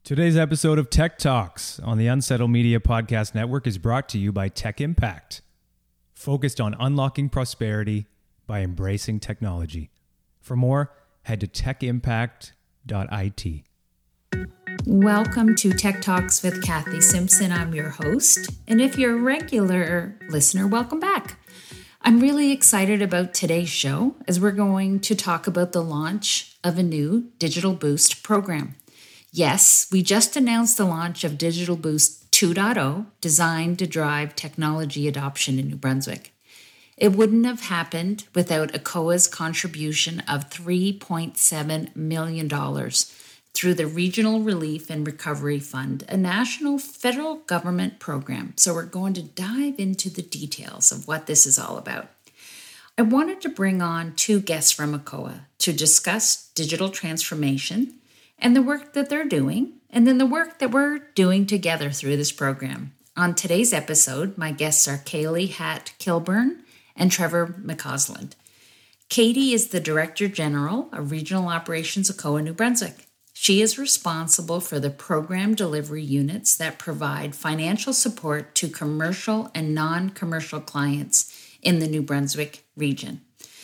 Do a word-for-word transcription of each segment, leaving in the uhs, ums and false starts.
Today's episode of Tech Talks on the Unsettled Media Podcast Network is brought to you by Tech Impact, focused on unlocking prosperity by embracing technology. For more, head to tech impact dot I T. Welcome to Tech Talks with Kathy Simpson. I'm your host, and if you're a regular listener, welcome back. I'm really excited about today's show as we're going to talk about the launch of a new Digital Boost program. Yes, we just announced the launch of Digital Boost two point oh, designed to drive technology adoption in New Brunswick. It wouldn't have happened without A C O A's contribution of three point seven million dollars through the Regional Relief and Recovery Fund, a national federal government program. So we're going to dive into the details of what this is all about. I wanted to bring on two guests from A C O A to discuss digital transformation and the work that they're doing, and then the work that we're doing together through this program. On today's episode, my guests are Kaylee Hatt-Kilburn and Trevor McCausland. Katie is the Director General of Regional Operations A C O A New Brunswick. She is responsible for the program delivery units that provide financial support to commercial and non-commercial clients in the New Brunswick region.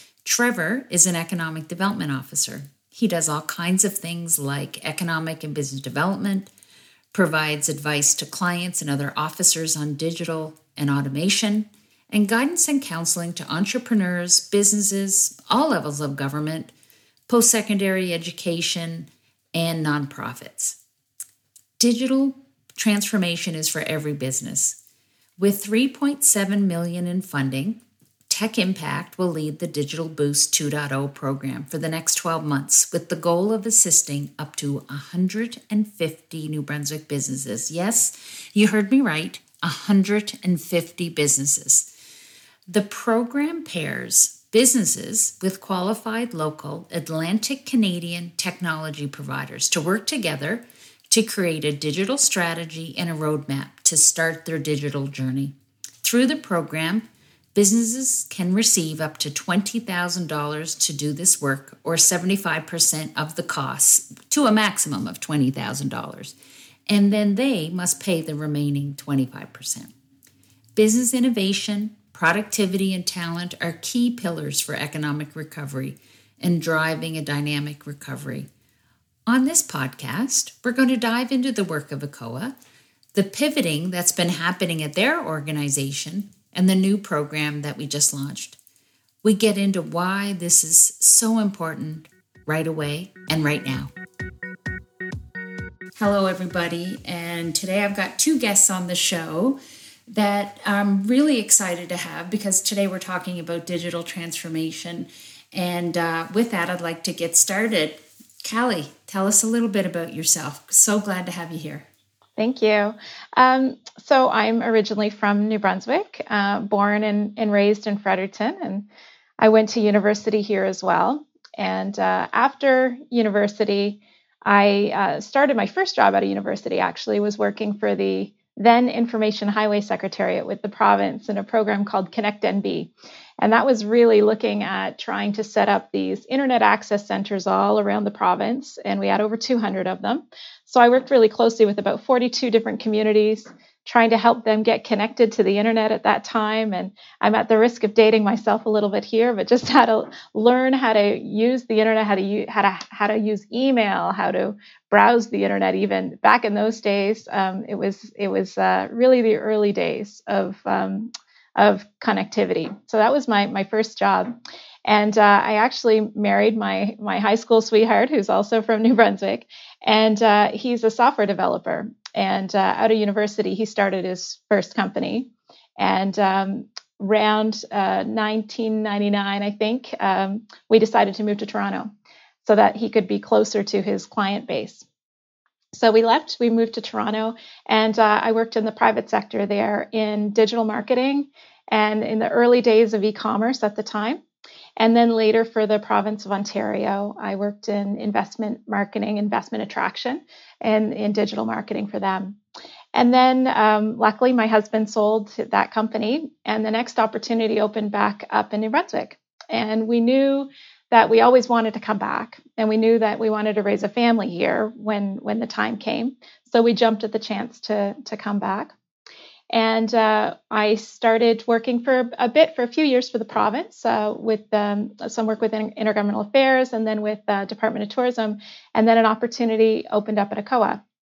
Trevor is an Economic Development Officer. He does all kinds of things like economic and business development, provides advice to clients and other officers on digital and automation, and guidance and counseling to entrepreneurs, businesses, all levels of government, post-secondary education, and nonprofits. Digital transformation is for every business. With three point seven million dollars in funding, Tech Impact will lead the Digital Boost two point oh program for the next twelve months with the goal of assisting up to one hundred fifty New Brunswick businesses. Yes, you heard me right, one hundred fifty businesses. The program pairs businesses with qualified local Atlantic Canadian technology providers to work together to create a digital strategy and a roadmap to start their digital journey. Through the program, businesses can receive up to twenty thousand dollars to do this work, or seventy-five percent of the costs, to a maximum of twenty thousand dollars. And then they must pay the remaining twenty-five percent. Business innovation, productivity, and talent are key pillars for economic recovery and driving a dynamic recovery. On this podcast, we're going to dive into the work of A C O A, the pivoting that's been happening at their organization, and the new program that we just launched. We get into why this is so important right away and right now. Hello, everybody, and today I've got two guests on the show that I'm really excited to have because today we're talking about digital transformation. And uh, with that, I'd like to get started. Callie, tell us a little bit about yourself. So glad to have you here. Thank you. Um, so I'm originally from New Brunswick, uh, born and, and raised in Fredericton, and I went to university here as well. And uh, after university, I uh, started my first job at a university, actually, was working for the then Information Highway Secretariat with the province in a program called Connect N B. And that was really looking at trying to set up these internet access centers all around the province. And we had over two hundred of them. So I worked really closely with about forty-two different communities, trying to help them get connected to the internet at that time. And I'm at the risk of dating myself a little bit here, but just how to learn how to use the internet, how to use, how to, how to use email, how to browse the internet. Even back in those days, um, it was it was uh, really the early days of um, of connectivity. So that was my my first job. And uh, I actually married my my high school sweetheart, who's also from New Brunswick, and uh, he's a software developer. And uh, out of university, he started his first company. And um, around uh, nineteen ninety-nine, I think, um, we decided to move to Toronto so that he could be closer to his client base. So we left, we moved to Toronto, and uh, I worked in the private sector there in digital marketing and in the early days of e-commerce at the time. And then later for the province of Ontario, I worked in investment marketing, investment attraction, and in digital marketing for them. And then um, luckily, my husband sold that company, and the next opportunity opened back up in New Brunswick. And we knew that we always wanted to come back, and we knew that we wanted to raise a family here when when the time came. So we jumped at the chance to to come back. And uh, I started working for a bit, for a few years for the province, uh, with um, some work with intergovernmental affairs, and then with uh, Department of Tourism. And then an opportunity opened up at A C O A.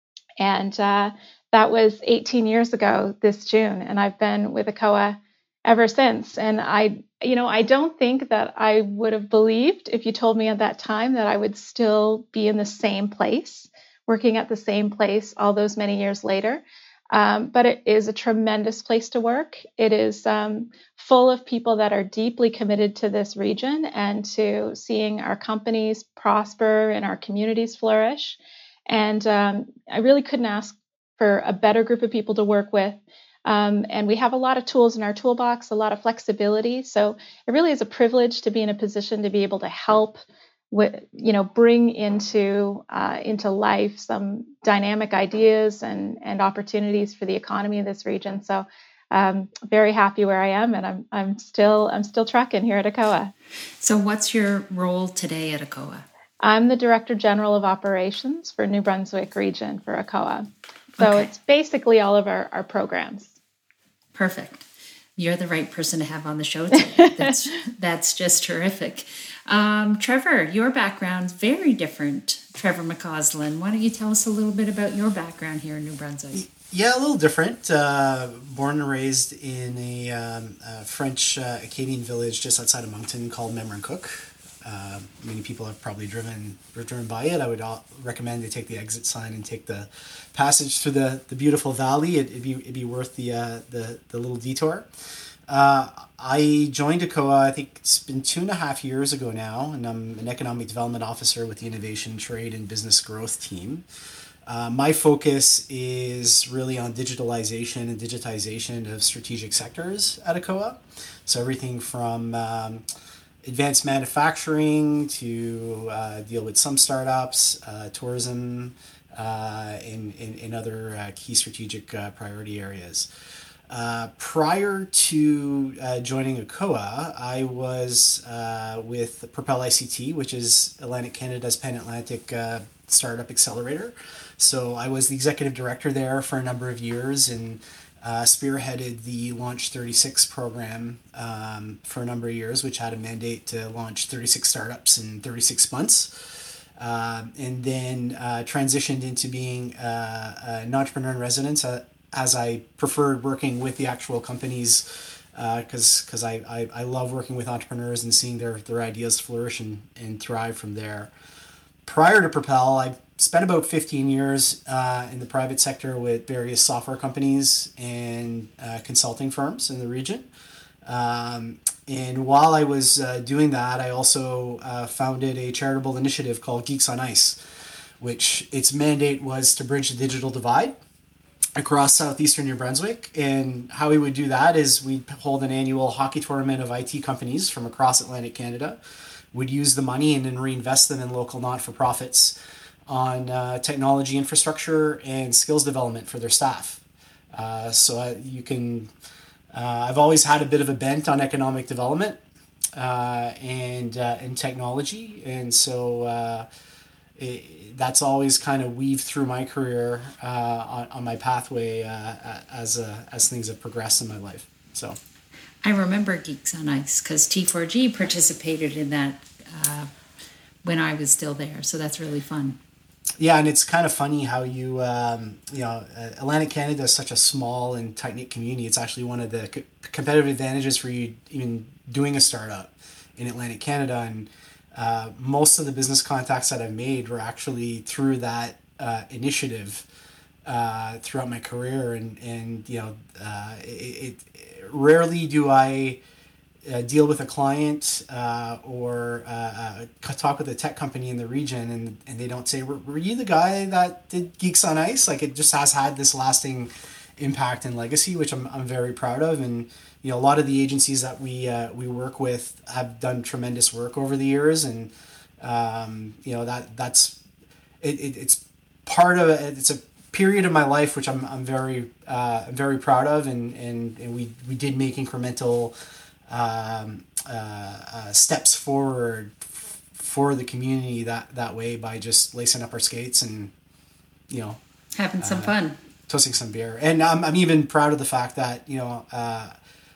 And uh, that was eighteen years ago this June. And I've been with A C O A ever since. And I, you know, I don't think that I would have believed if you told me at that time that I would still be in the same place, working at the same place all those many years later. Um, but it is a tremendous place to work. It is um, full of people that are deeply committed to this region and to seeing our companies prosper and our communities flourish. And um, I really couldn't ask for a better group of people to work with. Um, and we have a lot of tools in our toolbox, a lot of flexibility. So it really is a privilege to be in a position to be able to help with, you know, bring into uh, into life some dynamic ideas and and opportunities for the economy of this region. So um, very happy where I am, and I'm I'm still I'm still trucking here at A C O A. So what's your role today at A C O A? I'm the Director General of Operations for New Brunswick region for A C O A. So Okay. It's basically all of our, our programs. Perfect. You're the right person to have on the show today. That's that's just terrific. Um, Trevor, your background's very different. Trevor McCausland, why don't you tell us a little bit about your background here in New Brunswick? Yeah, a little different. Uh, born and raised in a, um, a French uh, Acadian village just outside of Moncton called Memramcook. Uh, many people have probably driven driven by it. I would all recommend they take the exit sign and take the passage through the, the beautiful valley. It, it'd be it'd be worth the uh, the the little detour. Uh, I joined A C O A, I think it's been two and a half years ago now, and I'm an economic development officer with the Innovation, Trade, and Business Growth team. Uh, my focus is really on digitalization and digitization of strategic sectors at A C O A. So everything from um, advanced manufacturing to uh, deal with some startups, uh, tourism, uh, and, and, and other uh, key strategic uh, priority areas. Uh, prior to uh, joining A C O A, I was uh, with Propel I C T, which is Atlantic Canada's Pan-Atlantic uh, Startup Accelerator. So I was the executive director there for a number of years and uh, spearheaded the Launch thirty-six program um, for a number of years, which had a mandate to launch thirty-six startups in thirty-six months. Uh, and then uh, transitioned into being uh, an entrepreneur in residence, uh, as I preferred working with the actual companies, because uh, because I, I, I love working with entrepreneurs and seeing their, their ideas flourish and, and thrive from there. Prior to Propel, I spent about fifteen years uh, in the private sector with various software companies and uh, consulting firms in the region. Um, and while I was uh, doing that, I also uh, founded a charitable initiative called Geeks on Ice, which its mandate was to bridge the digital divide across southeastern New Brunswick. And how we would do that is we'd hold an annual hockey tournament of I T companies from across Atlantic Canada. We'd use the money and then reinvest them in local not-for-profits on uh, technology infrastructure and skills development for their staff. Uh, so I, you can, uh, I've always had a bit of a bent on economic development uh, and uh, and technology, and so uh, it, that's always kind of weaved through my career uh, on, on my pathway uh, as uh, as things have progressed in my life. So. I remember Geeks on Ice because T four G participated in that uh, when I was still there. So that's really fun. Yeah, and it's kind of funny how you, um, you know, uh, Atlantic Canada is such a small and tight-knit community. It's actually one of the co- competitive advantages for you even doing a startup in Atlantic Canada. And uh, most of the business contacts that I've made were actually through that uh, initiative uh, throughout my career. And, and you know, uh, it, it rarely do I uh, deal with a client uh, or uh, uh, talk with a tech company in the region and, and they don't say, were, were you the guy that did Geeks on Ice? Like, it just has had this lasting impact and legacy, which I'm, I'm very proud of. And, you know, a lot of the agencies that we uh, we work with have done tremendous work over the years. And, um, you know, that that's, it, it, it's part of it. It's a period of my life, which I'm I'm very uh, very proud of, and and, and we, we did make incremental um, uh, uh, steps forward for the community that, that way by just lacing up our skates and, you know, having some uh, fun, toasting some beer. And I'm, I'm even proud of the fact that, you know, uh,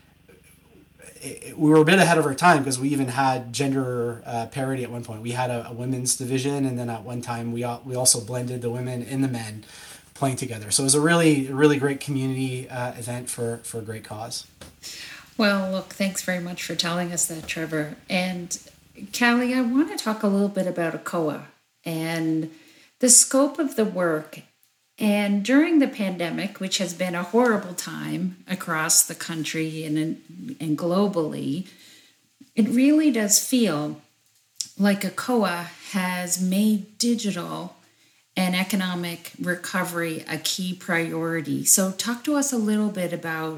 it, it, we were a bit ahead of our time because we even had gender uh, parity at one point. We had a, a women's division, and then at one time we we also blended the women and the men playing together. So it was a really, really great community uh, event for, for a great cause. Well, look, thanks very much for telling us that, Trevor. And Callie, I want to talk a little bit about A C O A and the scope of the work. And during the pandemic, which has been a horrible time across the country and, and globally, it really does feel like A C O A has made digital and economic recovery a key priority. So talk to us a little bit about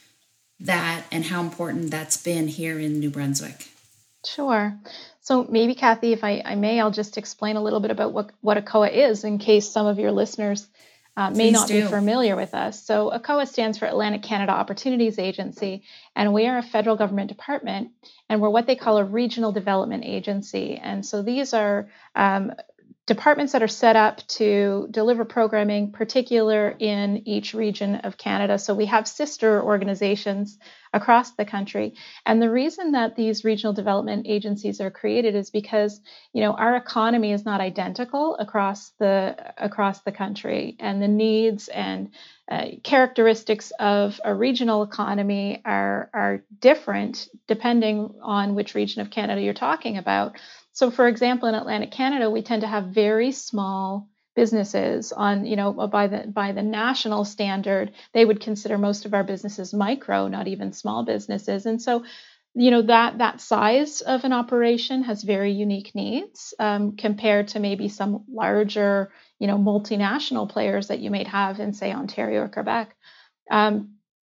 that and how important that's been here in New Brunswick. Sure. So maybe, Kathy, if I, I may, I'll just explain a little bit about what, what A C O A is in case some of your listeners uh, may Please not do. be familiar with us. So A C O A stands for Atlantic Canada Opportunities Agency, and we are a federal government department, and we're what they call a regional development agency. And so these are um, departments that are set up to deliver programming, particular in each region of Canada. So we have sister organizations across the country. And the reason that these regional development agencies are created is because, you know, our economy is not identical across the across the country, and the needs and uh, characteristics of a regional economy are are different depending on which region of Canada you're talking about. So, for example, in Atlantic Canada, we tend to have very small businesses on, you know, by the by the national standard, they would consider most of our businesses micro, not even small businesses. And so, you know, that that size of an operation has very unique needs um, compared to maybe some larger, you know, multinational players that you might have in, say, Ontario or Quebec. Um,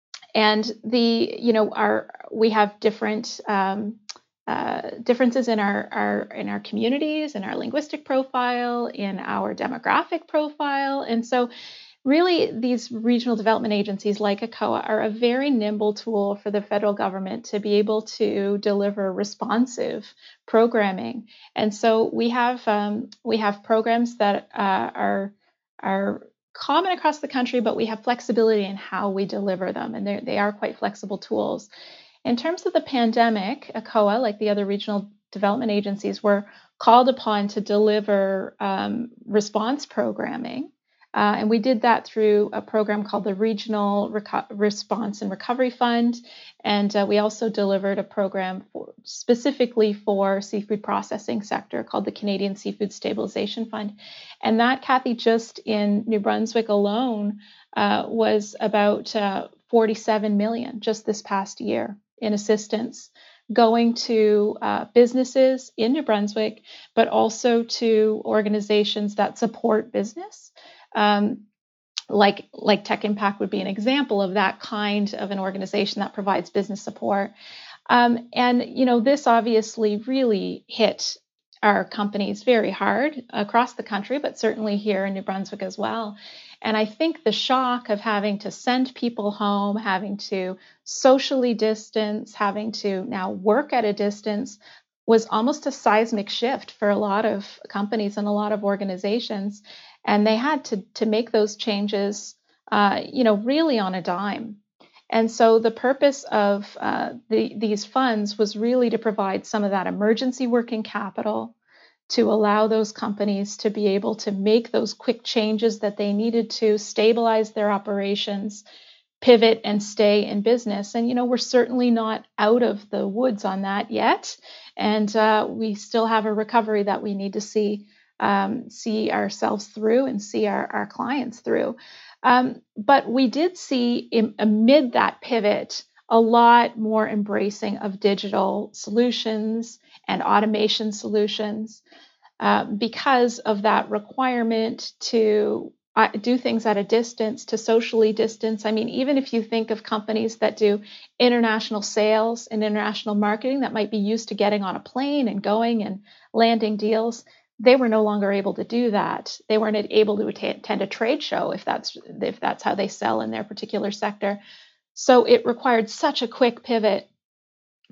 and the, you know, our we have different um, Uh, differences in our, our in our communities, in our linguistic profile, in our demographic profile. And so really these regional development agencies like A C O A are a very nimble tool for the federal government to be able to deliver responsive programming. And so we have um, we have programs that uh, are are common across the country, but we have flexibility in how we deliver them, and they are quite flexible tools. In terms of the pandemic, A C O A, like the other regional development agencies, were called upon to deliver um, response programming. Uh, and we did that through a program called the Regional Reco- Response and Recovery Fund. And uh, we also delivered a program for, specifically for seafood processing sector called the Canadian Seafood Stabilization Fund. And that, Kathy, just in New Brunswick alone, uh, was about uh, forty-seven million just this past year in assistance going to uh, businesses in New Brunswick, but also to organizations that support business. Um, like, like Tech Impact would be an example of that kind of an organization that provides business support. Um, and, you know, this obviously really hit our companies very hard across the country, but certainly here in New Brunswick as well. And I think the shock of having to send people home, having to socially distance, having to now work at a distance was almost a seismic shift for a lot of companies and a lot of organizations. And they had to, to make those changes, uh, you know, really on a dime. And so the purpose of uh, the, these funds was really to provide some of that emergency working capital to allow those companies to be able to make those quick changes that they needed to stabilize their operations, pivot, and stay in business. And, you know, we're certainly not out of the woods on that yet. And uh, we still have a recovery that we need to see um, see ourselves through and see our, our clients through. Um, but we did see in, amid that pivot a lot more embracing of digital solutions and automation solutions uh, because of that requirement to uh, do things at a distance, to socially distance. I mean, even if you think of companies that do international sales and international marketing that might be used to getting on a plane and going and landing deals, they were no longer able to do that. They weren't able to attend a trade show if that's if that's how they sell in their particular sector. So it required such a quick pivot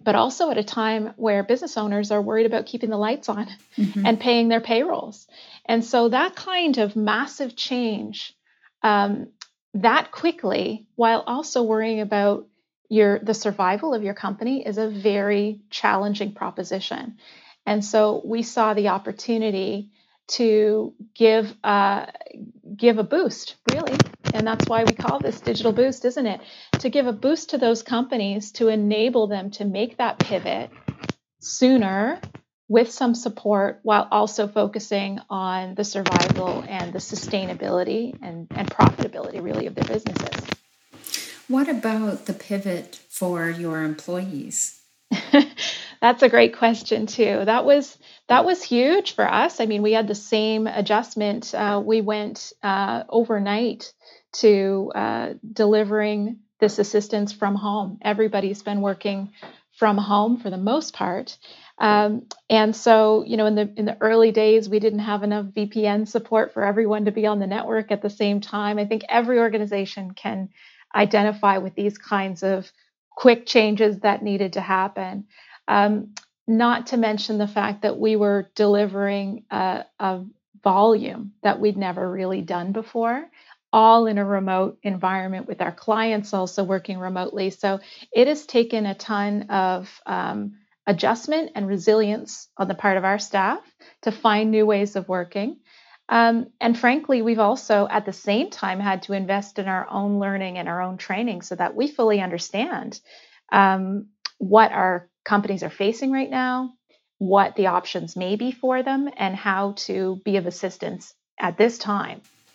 but also at a time where business owners are worried about keeping the lights on mm-hmm. and paying their payrolls. And so that kind of massive change um, that quickly, while also worrying about your the survival of your company, is a very challenging proposition. And so we saw the opportunity to give uh, give a boost, really. And that's why we call this Digital Boost, isn't it? To give a boost to those companies to enable them to make that pivot sooner with some support, while also focusing on the survival and the sustainability and, and profitability, really, of their businesses. What about the pivot for your employees? That's a great question too. That was that was huge for us. I mean, we had the same adjustment. Uh, we went uh, overnight to uh, delivering this assistance from home. Everybody's been working from home for the most part, um, and so you know, in the in the early days, we didn't have enough V P N support for everyone to be on the network at the same time. I think every organization can identify with these kinds of quick changes that needed to happen. Um, not to mention the fact that we were delivering a, a volume that we'd never really done before, all in a remote environment with our clients also working remotely. So it has taken a ton of um, adjustment and resilience on the part of our staff to find new ways of working. Um, and frankly, we've also at the same time had to invest in our own learning and our own training so that we fully understand um, what our companies are facing right now, what the options may be for them, and how to be of assistance at this time.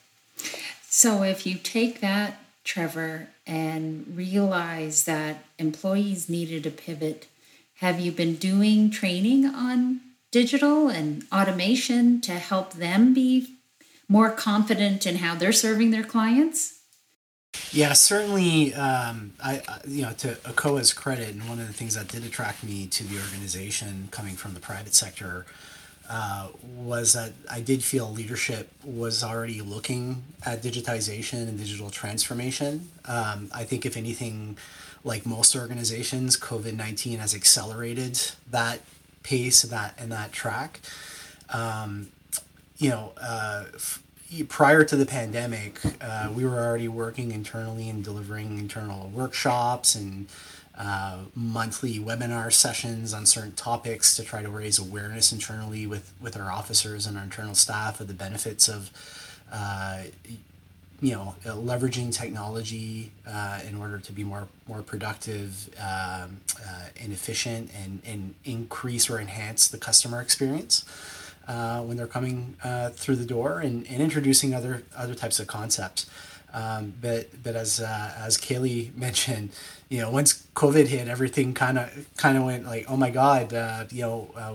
So if you take that, Trevor, and realize that employees needed a pivot, have you been doing training on digital and automation to help them be more confident in how they're serving their clients? Yeah, certainly. Um, I, I, you know, to ACOA's credit, and one of the things that did attract me to the organization, coming from the private sector, uh, was that I did feel leadership was already looking at digitization and digital transformation. Um, I think, if anything, like most organizations, COVID nineteen has accelerated that pace and that and that track. Um, you know. Uh, f- Prior to the pandemic, uh, we were already working internally and delivering internal workshops and uh, monthly webinar sessions on certain topics to try to raise awareness internally with, with our officers and our internal staff of the benefits of, uh, you know, uh, leveraging technology uh, in order to be more more productive um, uh, and efficient and, and increase or enhance the customer experience. Uh, when they're coming uh, through the door, and, and introducing other other types of concepts. Um, but but as uh, as Kaylee mentioned, you know, once COVID hit, everything kind of kind of went like, oh my God, uh, you know, uh,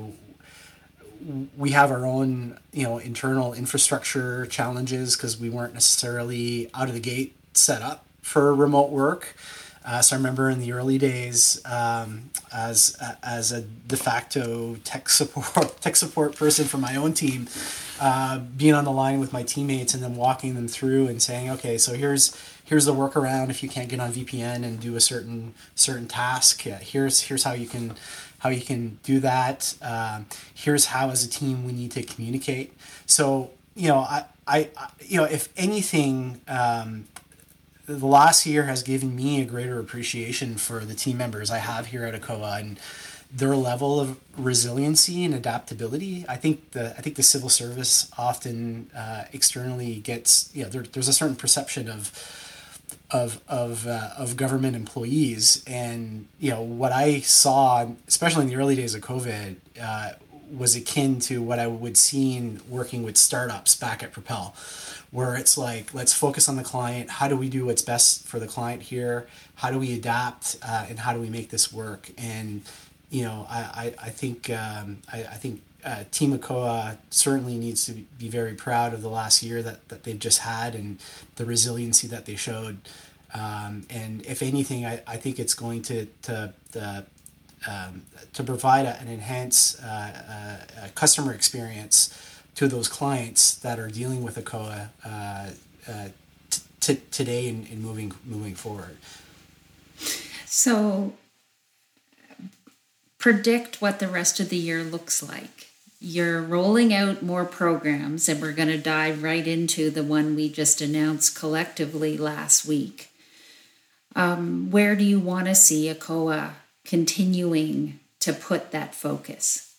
we have our own, you know, internal infrastructure challenges because we weren't necessarily out of the gate set up for remote work. Uh, so I remember in the early days, um, as uh, as a de facto tech support tech support person for my own team, uh, being on the line with my teammates and then walking them through and saying, okay, so here's here's the workaround if you can't get on V P N and do a certain certain task. Yeah, here's here's how you can how you can do that. Um, here's how as a team we need to communicate. So you know, I I, I you know, if anything. Um, The last year has given me a greater appreciation for the team members I have here at ACOA and their level of resiliency and adaptability. I think the I think the civil service often uh, externally gets, you know, there, there's a certain perception of of of uh, of government employees, and you know what I saw, especially in the early days of COVID, uh, was akin to what I would see in working with startups back at Propel, where it's like, let's focus on the client. How do we do what's best for the client here? How do we adapt uh, and how do we make this work? And you know, I I, I think um, I, I think uh, Team ACOA certainly needs to be very proud of the last year that, that they've just had and the resiliency that they showed. Um, and if anything, I, I think it's going to to the um, to provide a, an enhanced uh, uh, customer experience to those clients that are dealing with ACOA uh, uh, t- t- today and, and moving moving forward. So predict what the rest of the year looks like. You're rolling out more programs, and we're going to dive right into the one we just announced collectively last week. Um, where do you want to see A C O A continuing to put that focus?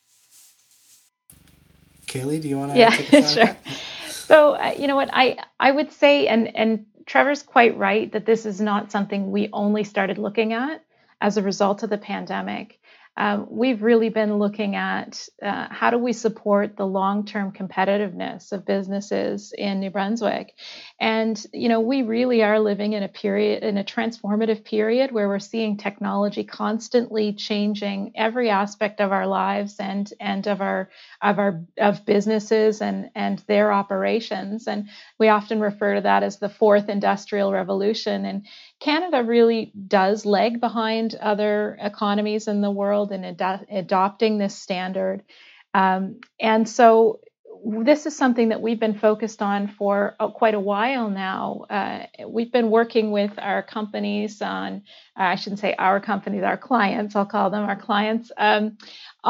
Kaylee, do you want to Yeah, take a shot sure. at that? So, uh, you know what, I, I would say, and, and Trevor's quite right, that this is not something we only started looking at as a result of the pandemic. Um, we've really been looking at uh, how do we support the long-term competitiveness of businesses in New Brunswick. And, you know, we really are living in a period, in a transformative period where we're seeing technology constantly changing every aspect of our lives and, and of our of our of businesses and, and their operations. And we often refer to that as the fourth industrial revolution. And Canada really does lag behind other economies in the world in ad- adopting this standard. Um, and so this is something that we've been focused on for uh, quite a while now. Uh, we've been working with our companies on, uh, I shouldn't say our companies, our clients, I'll call them our clients, um,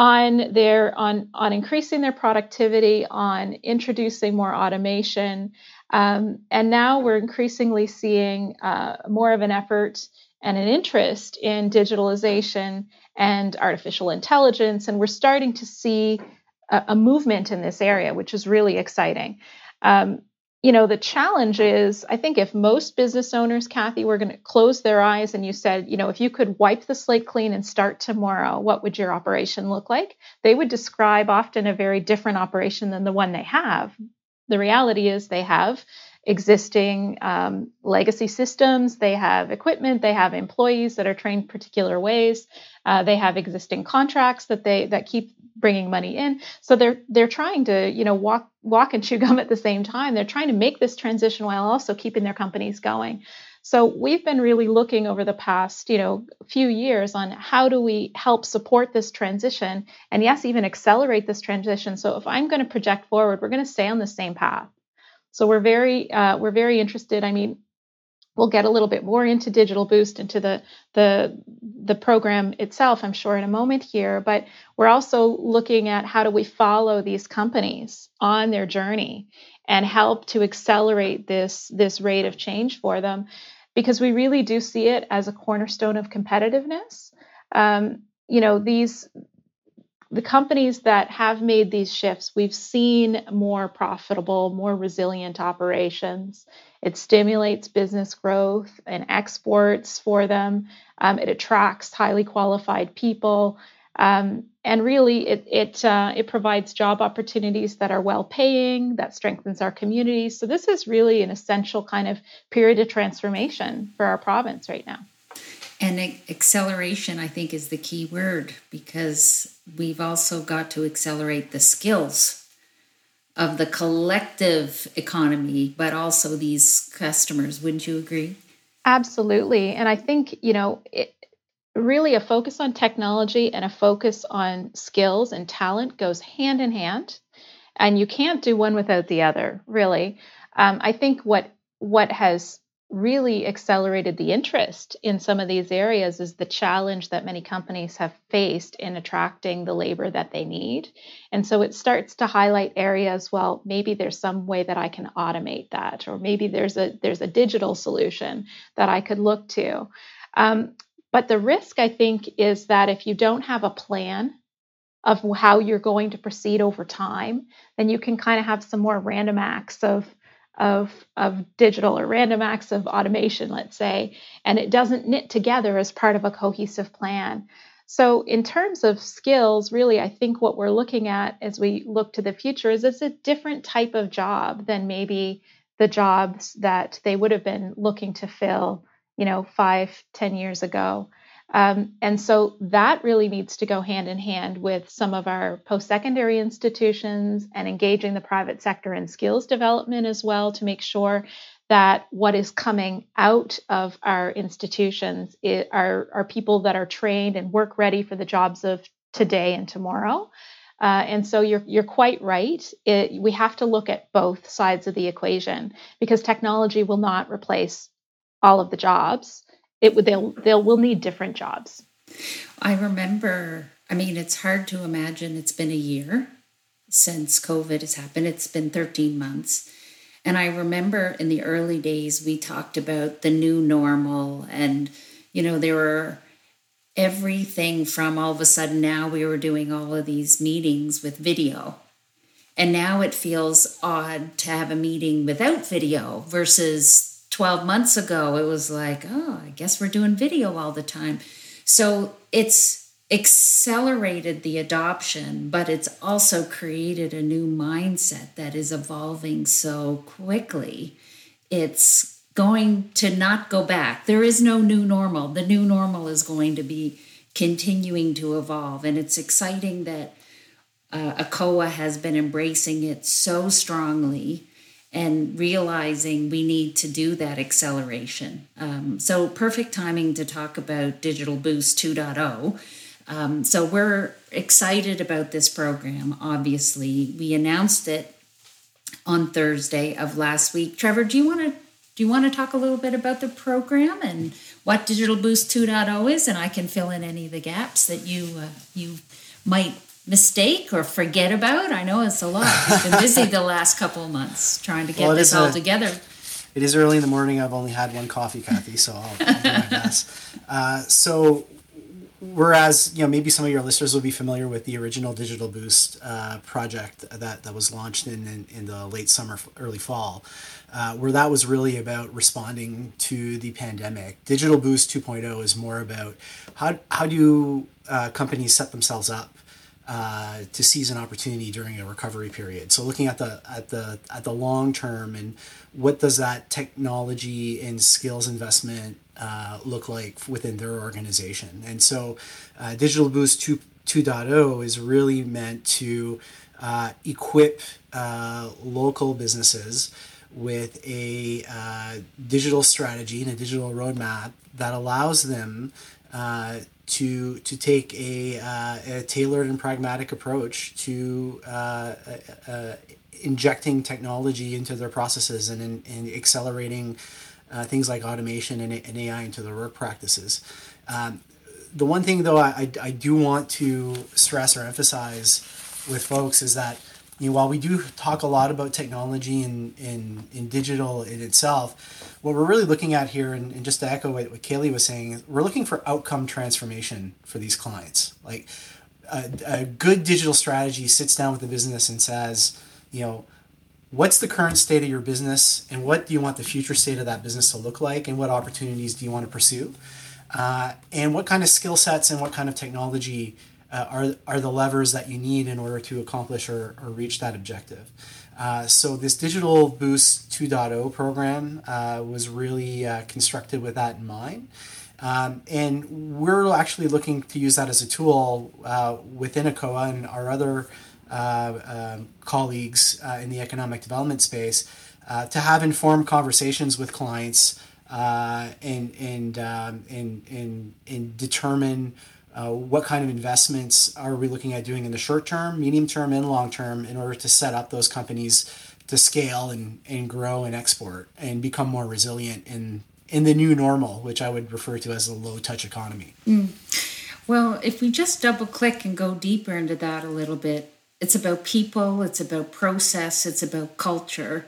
on their on on increasing their productivity, on introducing more automation. Um, and now we're increasingly seeing uh, more of an effort and an interest in digitalization and artificial intelligence. And we're starting to see a, a movement in this area, which is really exciting. Um, you know, the challenge is, I think if most business owners, Kathy, were going to close their eyes and you said, you know, if you could wipe the slate clean and start tomorrow, what would your operation look like? They would describe often a very different operation than the one they have. The reality is they have existing um, legacy systems, they have equipment, they have employees that are trained particular ways, uh, they have existing contracts that they that keep bringing money in. So they're they're trying to you know walk walk and chew gum at the same time. They're trying to make this transition while also keeping their companies going. So we've been really looking over the past, you know, few years on how do we help support this transition and yes, even accelerate this transition. So if I'm going to project forward, we're going to stay on the same path. So we're very, uh, we're very interested. I mean, we'll get a little bit more into Digital Boost, into the the the program itself, I'm sure, in a moment here. But we're also looking at how do we follow these companies on their journey and help to accelerate this this rate of change for them, because we really do see it as a cornerstone of competitiveness. Um, you know, these the companies that have made these shifts, we've seen more profitable, more resilient operations. It stimulates business growth and exports for them. Um, it attracts highly qualified people. Um, and really, it it, uh, it provides job opportunities that are well-paying, that strengthens our communities. So this is really an essential kind of period of transformation for our province right now. And acceleration, I think, is the key word, because we've also got to accelerate the skills of the collective economy, but also these customers. Wouldn't you agree? Absolutely. And I think, you know, it, really a focus on technology and a focus on skills and talent goes hand in hand. And you can't do one without the other, really. Um, I think what what has really accelerated the interest in some of these areas is the challenge that many companies have faced in attracting the labor that they need. And so it starts to highlight areas, well, maybe there's some way that I can automate that, or maybe there's a there's a digital solution that I could look to. Um, but the risk, I think, is that if you don't have a plan of how you're going to proceed over time, then you can kind of have some more random acts of of of digital or random acts of automation, let's say, and it doesn't knit together as part of a cohesive plan. So in terms of skills, really, I think what we're looking at as we look to the future is it's a different type of job than maybe the jobs that they would have been looking to fill, you know, five, ten years ago. Um, and so that really needs to go hand in hand with some of our post-secondary institutions and engaging the private sector in skills development as well, to make sure that what is coming out of our institutions are, are people that are trained and work ready for the jobs of today and tomorrow. Uh, and so you're you're quite right. It, we have to look at both sides of the equation, because technology will not replace all of the jobs. It would they'll they'll will need different jobs. I remember, I mean, it's hard to imagine it's been a year since COVID has happened. It's been thirteen months. And I remember in the early days, we talked about the new normal, and, you know, there were everything from all of a sudden now we were doing all of these meetings with video. And now it feels odd to have a meeting without video versus twelve months ago. It was like, oh, I guess we're doing video all the time. So it's accelerated the adoption, but it's also created a new mindset that is evolving so quickly. It's going to not go back. There is no new normal. The new normal is going to be continuing to evolve. And it's exciting that uh, A C O A has been embracing it so strongly and realizing we need to do that acceleration. Um, so perfect timing to talk about Digital Boost two point oh. Um, so we're excited about this program, obviously. We announced it on Thursday of last week. Trevor, do you want to do you want to talk a little bit about the program and what Digital Boost two point oh is? And I can fill in any of the gaps that you uh, you might mistake or forget about. I know it's a lot. I've been busy the last couple of months trying to get well, this all a, together. It is early in the morning. I've only had one coffee, Kathy, so I'll, I'll do my best. Uh, so whereas, you know, maybe some of your listeners will be familiar with the original Digital Boost uh, project that, that was launched in, in, in the late summer, early fall, uh, where that was really about responding to the pandemic. Digital Boost two point oh is more about how, how do uh, companies set themselves up Uh, to seize an opportunity during a recovery period. So looking at the at the at the long term, and what does that technology and skills investment uh, look like within their organization? And so uh, Digital Boost two point oh is really meant to uh, equip uh, local businesses with a uh, digital strategy and a digital roadmap that allows them uh, to to take a, uh, a tailored and pragmatic approach to uh, uh, injecting technology into their processes and, and, and accelerating uh, things like automation and, and A I into their work practices. Um, the one thing, though, I, I do want to stress or emphasize with folks is that, you know, while we do talk a lot about technology and in, in digital in itself, what we're really looking at here, and, and just to echo what, what Kaylee was saying, we're looking for outcome transformation for these clients. Like a, a good digital strategy sits down with the business and says, you know, what's the current state of your business, and what do you want the future state of that business to look like, and what opportunities do you want to pursue, uh, and what kind of skill sets and what kind of technology Uh, are are the levers that you need in order to accomplish or, or reach that objective. Uh, so this Digital Boost two point oh program uh, was really uh, constructed with that in mind. Um, and we're actually looking to use that as a tool uh, within A C O A and our other uh, um, colleagues uh, in the economic development space uh, to have informed conversations with clients uh, and, and, um, and, and, and determine Uh, what kind of investments are we looking at doing in the short term, medium term, and long term in order to set up those companies to scale and, and grow and export and become more resilient in, in the new normal, which I would refer to as a low-touch economy. Mm. Well, if we just double-click and go deeper into that a little bit, it's about people, it's about process, it's about culture,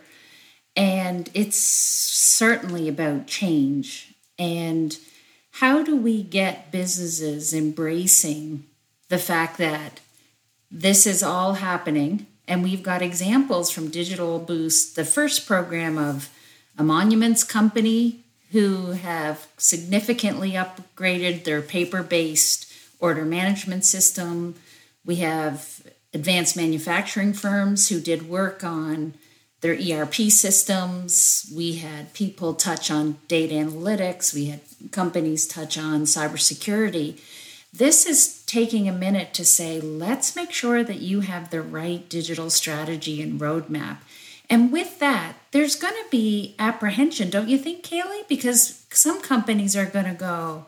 and it's certainly about change. And how do we get businesses embracing the fact that this is all happening? And we've got examples from Digital Boost, the first program of a monuments company who have significantly upgraded their paper-based order management system. We have advanced manufacturing firms who did work on their E R P systems. We had people touch on data analytics. We had companies touch on cybersecurity. This is taking a minute to say, let's make sure that you have the right digital strategy and roadmap. And with that, there's going to be apprehension, don't you think, Kaylee? Because some companies are going to go,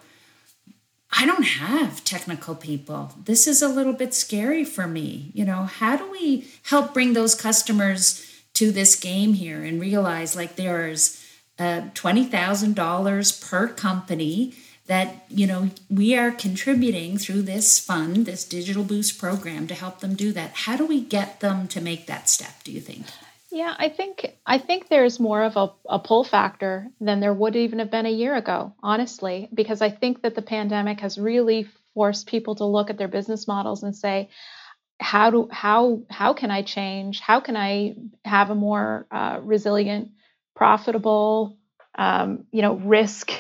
I don't have technical people. This is a little bit scary for me. You know, how do we help bring those customers to this game here and realize like there's uh, twenty thousand dollars per company that, you know, we are contributing through this fund, this Digital Boost program, to help them do that. How do we get them to make that step, do you think? Yeah, I think I think there's more of a, a pull factor than there would even have been a year ago, honestly, because I think that the pandemic has really forced people to look at their business models and say, how do how how can I change? How can I have a more uh, resilient, profitable, um, you know, risk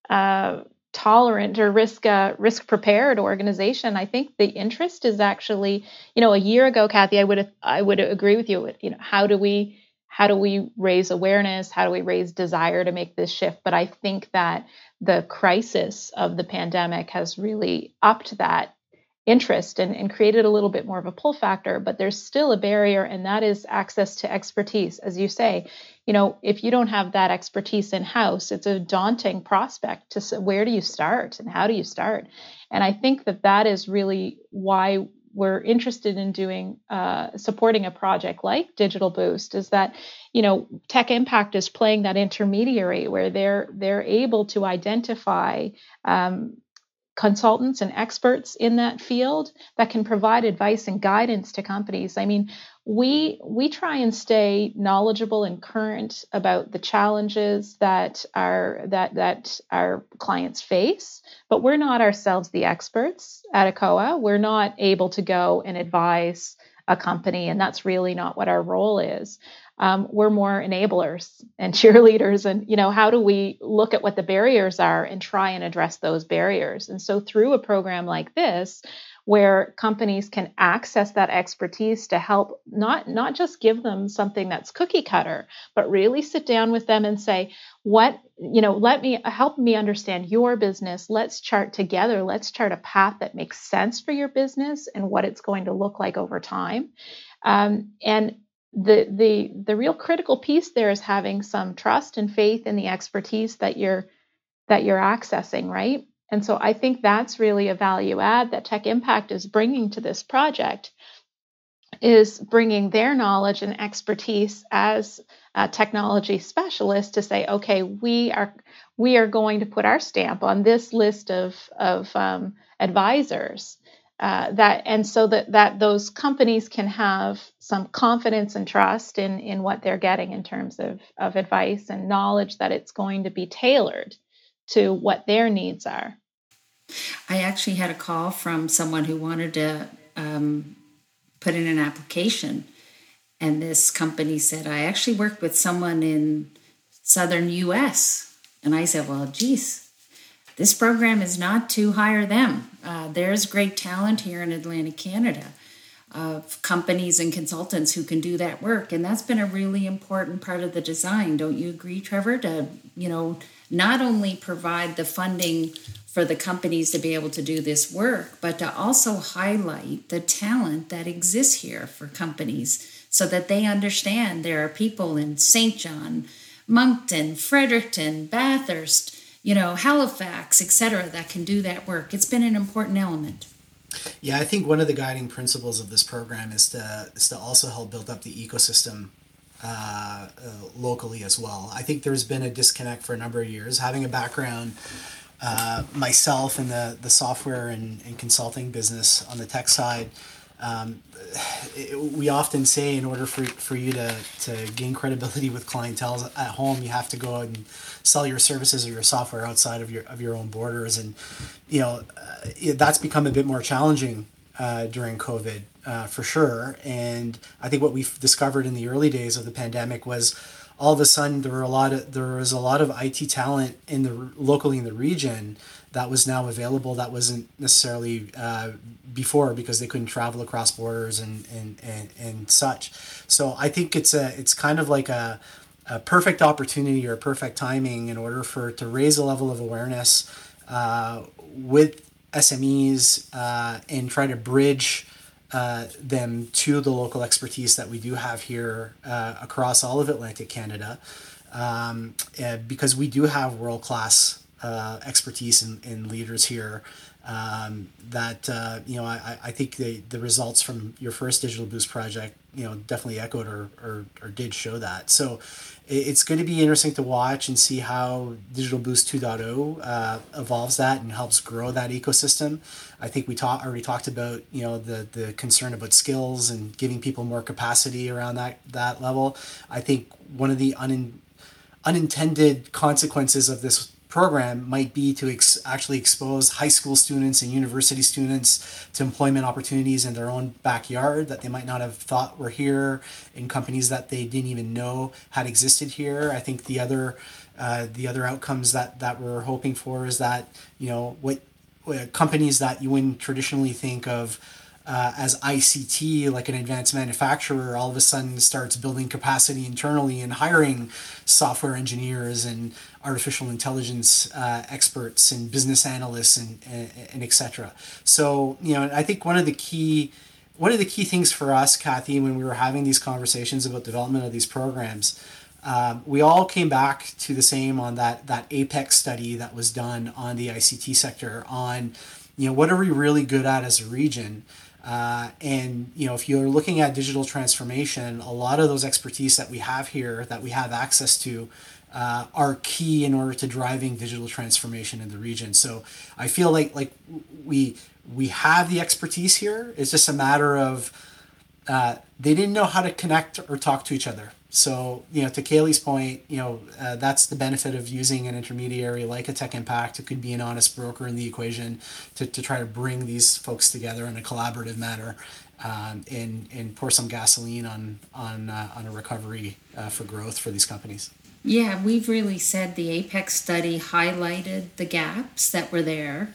uh, tolerant or risk uh, risk prepared organization? I think the interest is actually, you know, a year ago, Kathy, I would I would agree with you. You know, how do we how do we raise awareness? How do we raise desire to make this shift? But I think that the crisis of the pandemic has really upped that interest and, and created a little bit more of a pull factor, but there's still a barrier, and that is access to expertise. As you say, you know, if you don't have that expertise in-house, it's a daunting prospect to say, where do you start and how do you start? And I think that that is really why we're interested in doing, uh, supporting a project like Digital Boost, is that, you know, Tech Impact is playing that intermediary where they're, they're able to identify, um, consultants and experts in that field that can provide advice and guidance to companies. I mean, we we try and stay knowledgeable and current about the challenges that our that that our clients face, but we're not ourselves the experts at A C O A. We're not able to go and advise a company, and that's really not what our role is. Um, we're more enablers and cheerleaders, and you know, how do we look at what the barriers are and try and address those barriers? And so through a program like this, where companies can access that expertise to help not not just give them something that's cookie cutter, but really sit down with them and say, what, you know, let me help me understand your business. Let's chart together. Let's chart a path that makes sense for your business and what it's going to look like over time. Um, and the the the real critical piece there is having some trust and faith in the expertise that you're that you're accessing, right? And so I think that's really a value add that Tech Impact is bringing to this project, is bringing their knowledge and expertise as a technology specialist to say, okay, we are we are going to put our stamp on this list of of um, advisors. Uh, that and so that, that those companies can have some confidence and trust in, in what they're getting in terms of, of advice and knowledge that it's going to be tailored to what their needs are. I actually had a call from someone who wanted to um, put in an application, and this company said, I actually worked with someone in southern U S And I said, well, geez, this program is not to hire them. Uh, there's great talent here in Atlantic Canada of companies and consultants who can do that work. And that's been a really important part of the design. Don't you agree, Trevor? To, you know, not only provide the funding for the companies to be able to do this work, but to also highlight the talent that exists here for companies so that they understand there are people in Saint John, Moncton, Fredericton, Bathurst, you know, Halifax, et cetera, that can do that work. It's been an important element. Yeah, I think one of the guiding principles of this program is to is to also help build up the ecosystem uh, uh, locally as well. I think there's been a disconnect for a number of years. Having a background uh, myself in the, the software and, and consulting business on the tech side, um, it, we often say in order for for you to, to gain credibility with clientele at home, you have to go out and sell your services or your software outside of your of your own borders, and you know uh, that's become a bit more challenging uh, during COVID uh, for sure. And I think what we've discovered in the early days of the pandemic was all of a sudden there were a lot of there was a lot of I T talent in the locally in the region that was now available that wasn't necessarily uh, before because they couldn't travel across borders and, and, and, and such. So I think it's a it's kind of like a, a perfect opportunity or perfect timing in order for to raise a level of awareness uh, with S M Es uh, and try to bridge uh, them to the local expertise that we do have here uh, across all of Atlantic Canada, um, because we do have world-class uh, expertise and, and leaders here um, that, uh, you know, I, I think the, the results from your first Digital Boost project, you know, definitely echoed or, or, or did show that. So it's going to be interesting to watch and see how Digital Boost two point oh uh, evolves that and helps grow that ecosystem. I think we talk, already talked about, you know, the, the concern about skills and giving people more capacity around that, that level. I think one of the un, unintended consequences of this program might be to ex- actually expose high school students and university students to employment opportunities in their own backyard that they might not have thought were here, in companies that they didn't even know had existed here. I think the other uh, the other outcomes that, that we're hoping for is that, you know, what, what companies that you wouldn't traditionally think of Uh, as I C T, like an advanced manufacturer, all of a sudden starts building capacity internally and hiring software engineers and artificial intelligence uh, experts and business analysts and, and, and et cetera. So, you know, I think one of the key one of the key things for us, Kathy, when we were having these conversations about development of these programs, um, we all came back to the same on that that APEX study that was done on the I C T sector on, you know, what are we really good at as a region. Uh, and, you know, if you're looking at digital transformation, a lot of those expertise that we have here, that we have access to, uh, are key in order to driving digital transformation in the region. So I feel like like we we have the expertise here. It's just a matter of uh, they didn't know how to connect or talk to each other. So, you know, to Kaylee's point, you know, uh, that's the benefit of using an intermediary like a Tech Impact. It could be an honest broker in the equation to, to try to bring these folks together in a collaborative manner um, and, and pour some gasoline on, on, uh, on a recovery uh, for growth for these companies. Yeah, we've really said the APEX study highlighted the gaps that were there.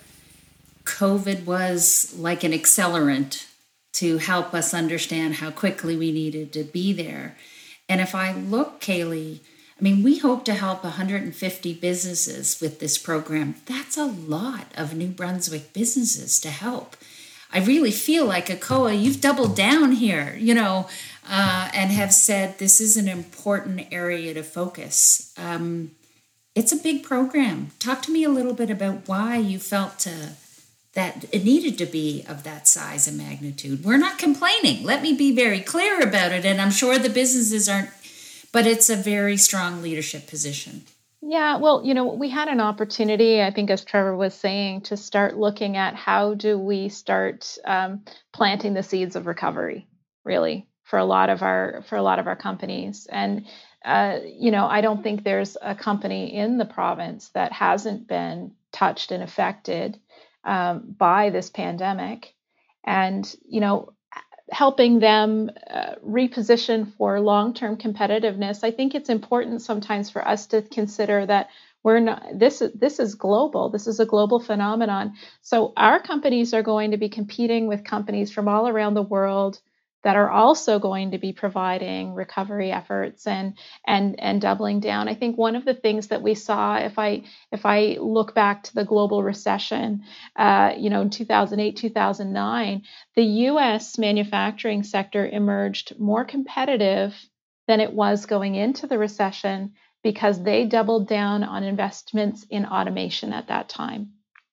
COVID was like an accelerant to help us understand how quickly we needed to be there. And if I look, Kaylee, I mean, we hope to help one hundred fifty businesses with this program. That's a lot of New Brunswick businesses to help. I really feel like A C O A, you've doubled down here, you know, uh, and have said this is an important area to focus. Um, it's a big program. Talk to me a little bit about why you felt uh, that it needed to be of that size and magnitude. We're not complaining. Let me be very clear about it. And I'm sure the businesses aren't, but it's a very strong leadership position. Yeah, well, you know, we had an opportunity, I think, as Trevor was saying, to start looking at how do we start um, planting the seeds of recovery, really, for a lot of our for a lot of our companies. And uh, you know, I don't think there's a company in the province that hasn't been touched and affected um, by this pandemic, and you know, helping them uh, reposition for long-term competitiveness. I think it's important sometimes for us to consider that we're not, this is this is global. This is a global phenomenon. So our companies are going to be competing with companies from all around the world that are also going to be providing recovery efforts and and and doubling down. I think one of the things that we saw, if I if I look back to the global recession, uh, you know, in two thousand eight, two thousand nine, the U S manufacturing sector emerged more competitive than it was going into the recession because they doubled down on investments in automation at that time.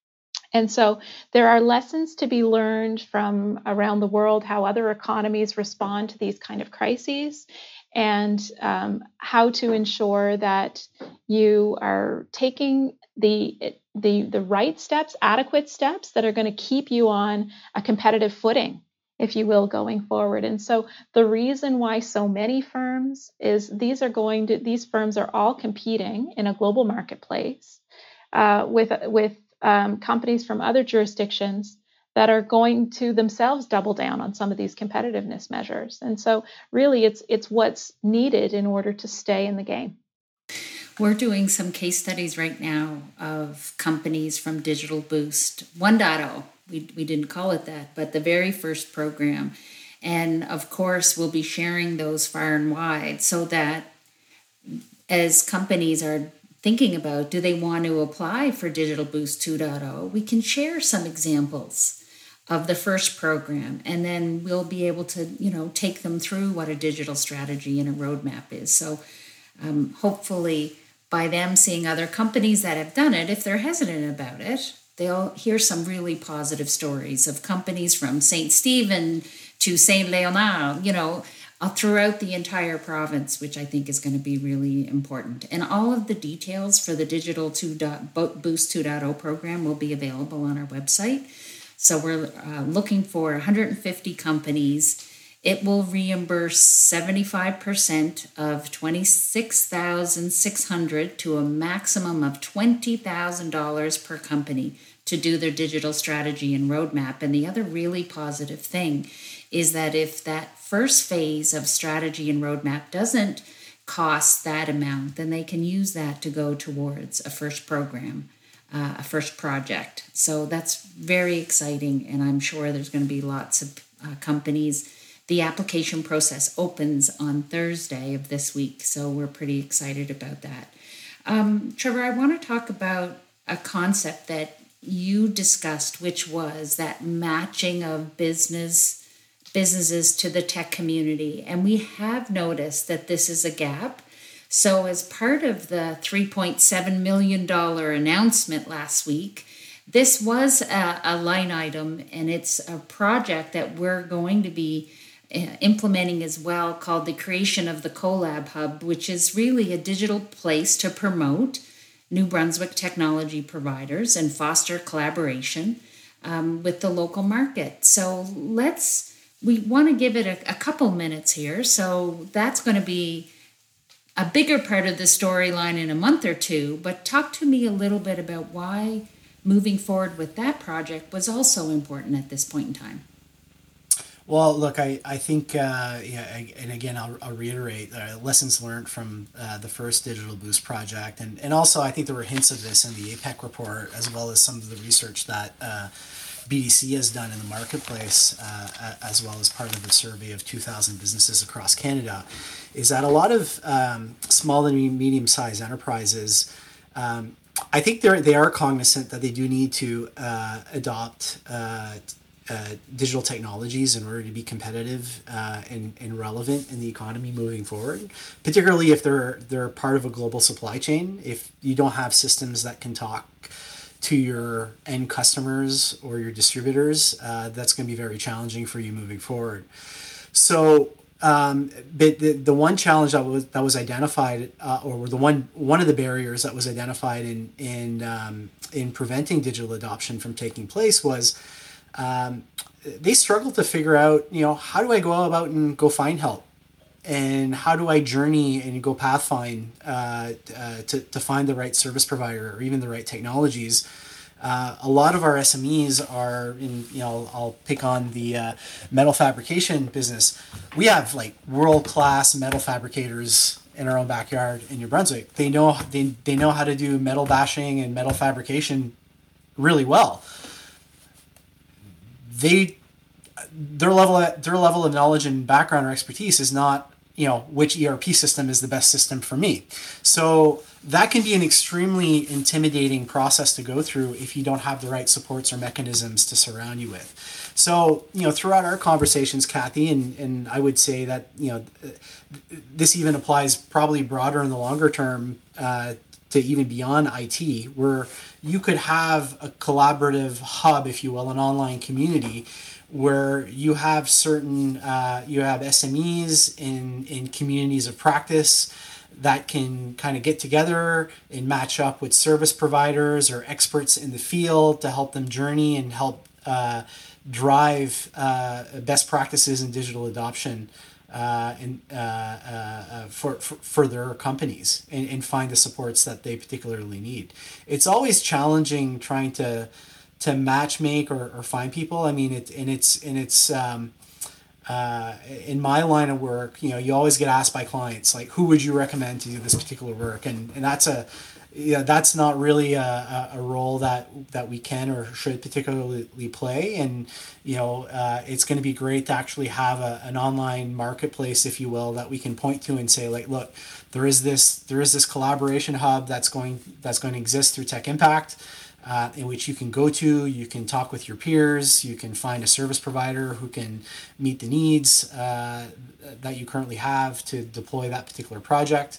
And so there are lessons to be learned from around the world, how other economies respond to these kind of crises, and um, how to ensure that you are taking the, the, the right steps, adequate steps that are going to keep you on a competitive footing, if you will, going forward. And so the reason why so many firms is these are going to, these firms are all competing in a global marketplace uh, with, with Um, companies from other jurisdictions that are going to themselves double down on some of these competitiveness measures. And so really it's it's what's needed in order to stay in the game. We're doing some case studies right now of companies from Digital Boost one point oh. We, we didn't call it that, but the very first program. And of course, we'll be sharing those far and wide so that as companies are thinking about, do they want to apply for Digital Boost two point oh, we can share some examples of the first program, and then we'll be able to, you know, take them through what a digital strategy and a roadmap is. So um, hopefully by them seeing other companies that have done it, if they're hesitant about it, they'll hear some really positive stories of companies from Saint Stephen to Saint Leonard, you know, uh, throughout the entire province, which I think is going to be really important. And all of the details for the Digital two Boost two point oh program will be available on our website. So we're uh, looking for one hundred fifty companies. It will reimburse seventy-five percent of twenty-six thousand six hundred dollars to a maximum of twenty thousand dollars per company to do their digital strategy and roadmap. And the other really positive thing is that if that first phase of strategy and roadmap doesn't cost that amount, then they can use that to go towards a first program, uh, a first project. So that's very exciting, and I'm sure there's going to be lots of uh, companies. The application process opens on Thursday of this week, so we're pretty excited about that. Um, Trevor, I want to talk about a concept that you discussed, which was that matching of business businesses to the tech community. And we have noticed that this is a gap. So as part of the three point seven million dollars announcement last week, this was a, a line item, and it's a project that we're going to be implementing as well, called the creation of the Collab Hub, which is really a digital place to promote New Brunswick technology providers and foster collaboration um, with the local market. So let's, we want to give it a, a couple minutes here. So that's going to be a bigger part of the storyline in a month or two, but talk to me a little bit about why moving forward with that project was also important at this point in time. Well, look, I, I think, uh, yeah, and again, I'll, I'll reiterate uh, lessons learned from uh, the first Digital Boost project. And, and also, I think there were hints of this in the A PEC report, as well as some of the research that uh, B D C has done in the marketplace, uh, as well as part of the survey of two thousand businesses across Canada, is that a lot of um, small and medium-sized enterprises, um, I think they're, they are cognizant that they do need to uh, adopt uh, Uh, digital technologies in order to be competitive uh, and, and relevant in the economy moving forward, particularly if they're they're part of a global supply chain. If you don't have systems that can talk to your end customers or your distributors, uh, that's going to be very challenging for you moving forward. So um, but the, the one challenge that was that was identified, uh, or the one one of the barriers that was identified in in um, in preventing digital adoption from taking place was Um, they struggle to figure out, you know, how do I go about and go find help? And how do I journey and go pathfind uh, uh, to, to find the right service provider or even the right technologies? Uh, a lot of our S M Es are in, you know, I'll pick on the uh, metal fabrication business. We have like world-class metal fabricators in our own backyard in New Brunswick. They know, they, they know how to do metal bashing and metal fabrication really well. They, their level of, their level of knowledge and background or expertise is not, you know, which E R P system is the best system for me. So that can be an extremely intimidating process to go through if you don't have the right supports or mechanisms to surround you with. So, you know, throughout our conversations, Kathy, and, and I would say that, you know, this even applies probably broader in the longer term uh, to even beyond I T, where you could have a collaborative hub, if you will, an online community where you have certain, uh, you have S M Es in, in communities of practice that can kind of get together and match up with service providers or experts in the field to help them journey and help uh, drive uh, best practices in digital adoption uh, and uh, uh, for, for for their companies and, and find the supports that they particularly need. It's always challenging trying to to match make or, or find people. I mean, it and it's and it's um, uh, in my line of work, you know, you always get asked by clients like, who would you recommend to do this particular work? And and that's a yeah, that's not really a, a role that that we can or should particularly play. And you know, uh, it's going to be great to actually have a, an online marketplace, if you will, that we can point to and say, like, look, there is this there is this collaboration hub that's going that's going to exist through Tech Impact. Uh, in which you can go to, you can talk with your peers, you can find a service provider who can meet the needs uh, that you currently have to deploy that particular project.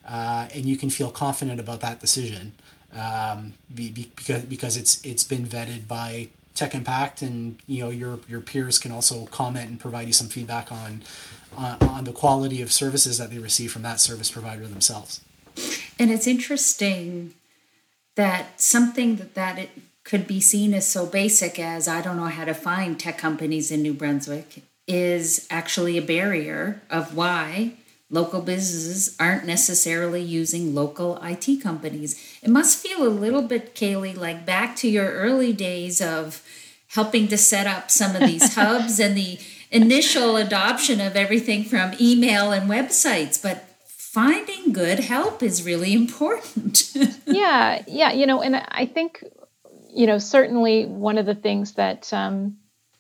uh, and you can feel confident about that decision um, be, be, because because it's it's been vetted by Tech Impact, and you know your your peers can also comment and provide you some feedback on on, on the quality of services that they receive from that service provider themselves. And it's interesting that something that, that it could be seen as so basic as I don't know how to find tech companies in New Brunswick is actually a barrier of why local businesses aren't necessarily using local I T companies. It must feel a little bit, Kaylee, like back to your early days of helping to set up some of these hubs and the initial adoption of everything from email and websites. But finding good help is really important. yeah, yeah, you know, and I think, you know, certainly one of the things that um,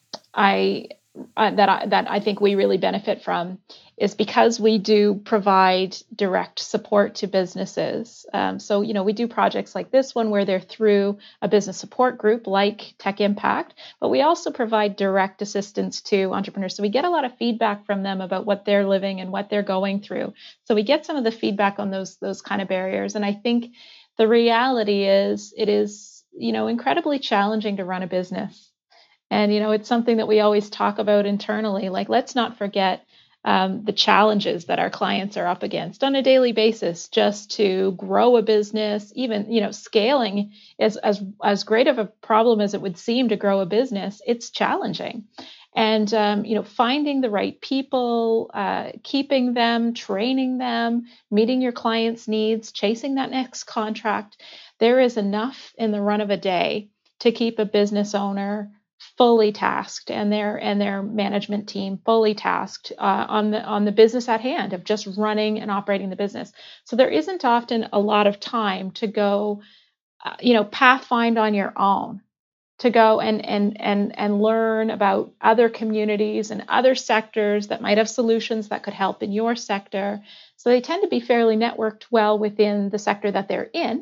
I uh, that I, that I think we really benefit from is because we do provide direct support to businesses. Um, so, you know, we do projects like this one where they're through a business support group like Tech Impact, but we also provide direct assistance to entrepreneurs. So we get a lot of feedback from them about what they're living and what they're going through. So we get some of the feedback on those those kind of barriers. And I think the reality is it is, you know, incredibly challenging to run a business. And, you know, it's something that we always talk about internally. Like, let's not forget um, the challenges that our clients are up against on a daily basis just to grow a business. Even, you know, scaling is as, as great of a problem as it would seem to grow a business. It's challenging. And, um, you know, finding the right people, uh, keeping them, training them, meeting your clients' needs, chasing that next contract. There is enough in the run of a day to keep a business owner fully tasked and their and their management team fully tasked uh, on the on the business at hand of just running and operating the business. So there isn't often a lot of time to go, uh, you know, pathfind on your own, to go and and and and learn about other communities and other sectors that might have solutions that could help in your sector. So they tend to be fairly networked well within the sector that they're in.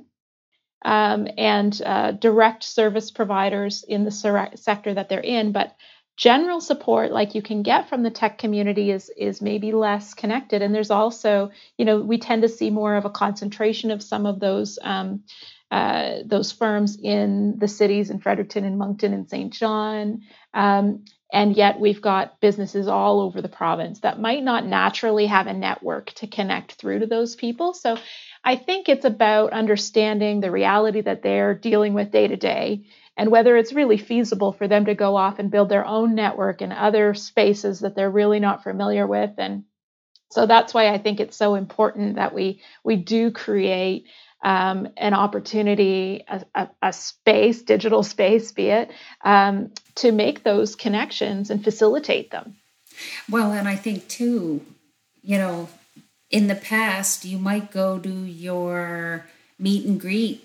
Um, and uh, direct service providers in the ser- sector that they're in, but general support like you can get from the tech community is is maybe less connected. And there's also, you know, we tend to see more of a concentration of some of those um, uh, those firms in the cities in Fredericton and Moncton and Saint John. Um, and yet we've got businesses all over the province that might not naturally have a network to connect through to those people. So I think it's about understanding the reality that they're dealing with day to day and whether it's really feasible for them to go off and build their own network in other spaces that they're really not familiar with. And so that's why I think it's so important that we we do create um, an opportunity, a, a, a space, digital space, be it, um, to make those connections and facilitate them. Well, and I think too, you know, in the past, you might go to your meet and greet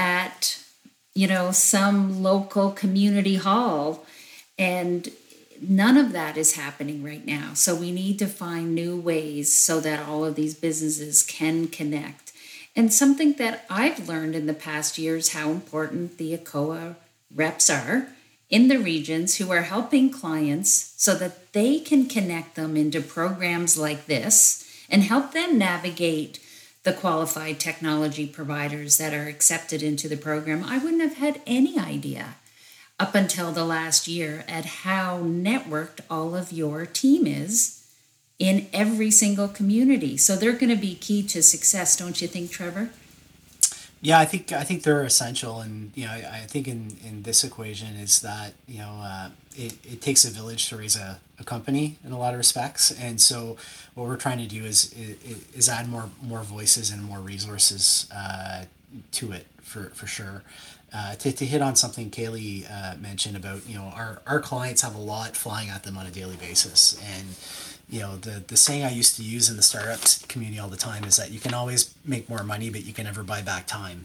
at, you know, some local community hall, and none of that is happening right now. So we need to find new ways so that all of these businesses can connect. And something that I've learned in the past years, how important the A C O A reps are in the regions who are helping clients so that they can connect them into programs like this and help them navigate the qualified technology providers that are accepted into the program. I wouldn't have had any idea up until the last year at how networked all of your team is in every single community. So they're going to be key to success, don't you think, Trevor? Yeah, I think I think they're essential, and you know, I, I think in, in this equation is that you know uh, it, it takes a village to raise a, a company in a lot of respects, and so what we're trying to do is is, is add more more voices and more resources uh, to it for for sure. Uh, to, to hit on something Kaylee uh, mentioned about, you know, our, our clients have a lot flying at them on a daily basis, and you know, the, the saying I used to use in the startups community all the time is that you can always make more money, but you can never buy back time.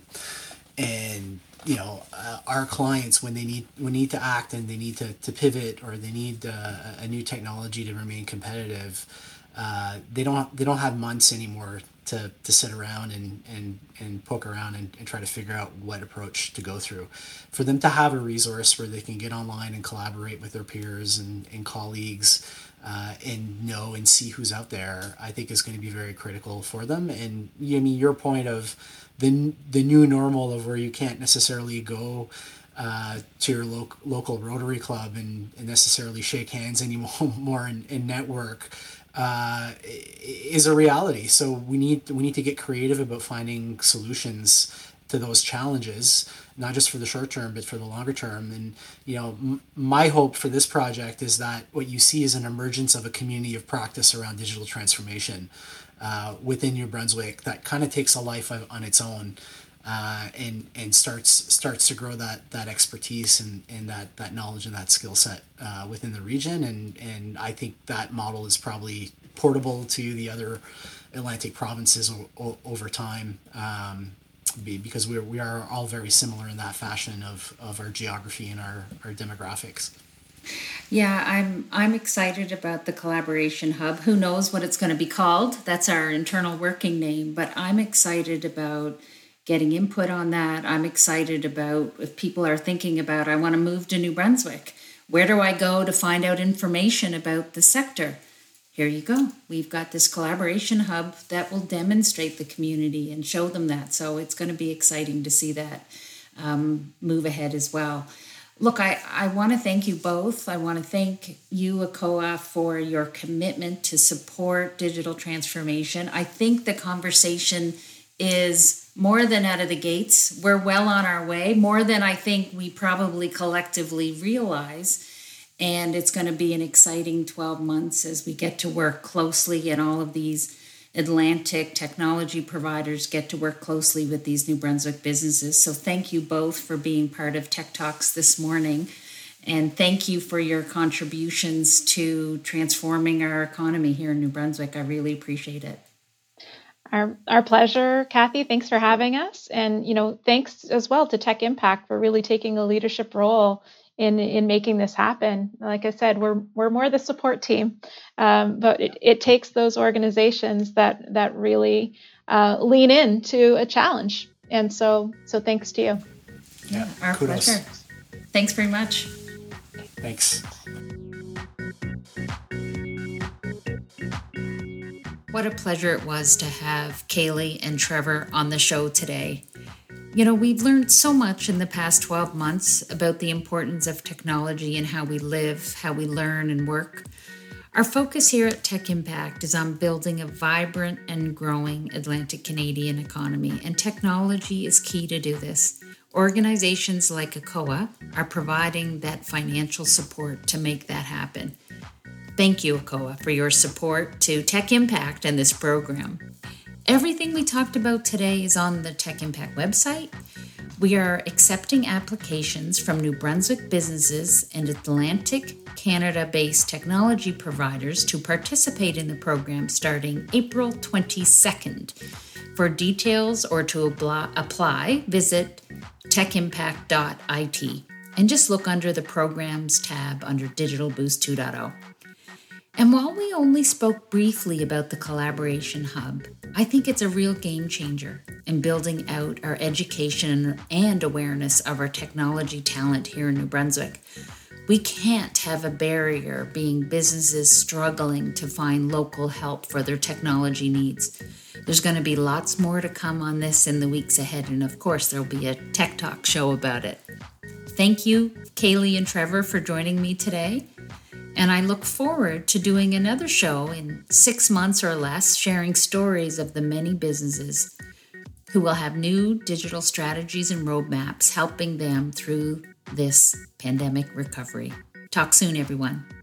And, you know, uh, our clients, when they need, when need to act and they need to, to pivot, or they need uh, a new technology to remain competitive, uh, they don't, they don't have months anymore to, to sit around and, and, and poke around and, and try to figure out what approach to go through. For them to have a resource where they can get online and collaborate with their peers and, and colleagues, uh, and know and see who's out there, I think is going to be very critical for them. And I mean, your point of the the new normal of where you can't necessarily go uh, to your lo- local Rotary Club and, and necessarily shake hands anymore more and, and network uh, is a reality. So we need we need to get creative about finding solutions to those challenges, not just for the short term, but for the longer term. And, you know, m- my hope for this project is that what you see is an emergence of a community of practice around digital transformation uh, within New Brunswick that kind of takes a life of, on its own uh, and and starts starts to grow that that expertise and, and that, that knowledge and that skill set uh, within the region. And, and I think that model is probably portable to the other Atlantic provinces o- o- over time. Um, Be because we we are all very similar in that fashion of, of our geography and our, our demographics. Yeah, I'm I'm excited about the collaboration hub. Who knows what it's going to be called? That's our internal working name, but I'm excited about getting input on that. I'm excited about if people are thinking about, I want to move to New Brunswick. Where do I go to find out information about the sector? Here you go. We've got this collaboration hub that will demonstrate the community and show them that. So it's going to be exciting to see that um, move ahead as well. Look, I, I want to thank you both. I want to thank you, ACOA, for your commitment to support digital transformation. I think the conversation is more than out of the gates. We're well on our way, more than I think we probably collectively realize. And it's going to be an exciting twelve months as we get to work closely, and all of these Atlantic technology providers get to work closely with these New Brunswick businesses. So thank you both for being part of Tech Talks this morning. And thank you for your contributions to transforming our economy here in New Brunswick. I really appreciate it. Our, our pleasure, Kathy. Thanks for having us. And, you know, thanks as well to Tech Impact for really taking a leadership role in in making this happen. Like I said, we're we're more the support team, um, but it, it takes those organizations that that really uh, lean into a challenge. And so so thanks to you. Yeah, our Kudos. Pleasure. Thanks very much. Thanks. What a pleasure it was to have Kaylee and Trevor on the show today. You know, we've learned so much in the past twelve months about the importance of technology and how we live, how we learn and work. Our focus here at Tech Impact is on building a vibrant and growing Atlantic Canadian economy, and technology is key to do this. Organizations like ACOA are providing that financial support to make that happen. Thank you, ACOA, for your support to Tech Impact and this program. Everything we talked about today is on the Tech Impact website. We are accepting applications from New Brunswick businesses and Atlantic Canada-based technology providers to participate in the program starting April twenty-second. For details or to apply, visit tech impact dot I T and just look under the Programs tab under Digital Boost two point oh. And while we only spoke briefly about the Collaboration Hub, I think it's a real game changer in building out our education and awareness of our technology talent here in New Brunswick. We can't have a barrier being businesses struggling to find local help for their technology needs. There's going to be lots more to come on this in the weeks ahead, and of course there'll be a Tech Talk show about it. Thank you, Kaylee and Trevor, for joining me today. And I look forward to doing another show in six months or less, sharing stories of the many businesses who will have new digital strategies and roadmaps helping them through this pandemic recovery. Talk soon, everyone.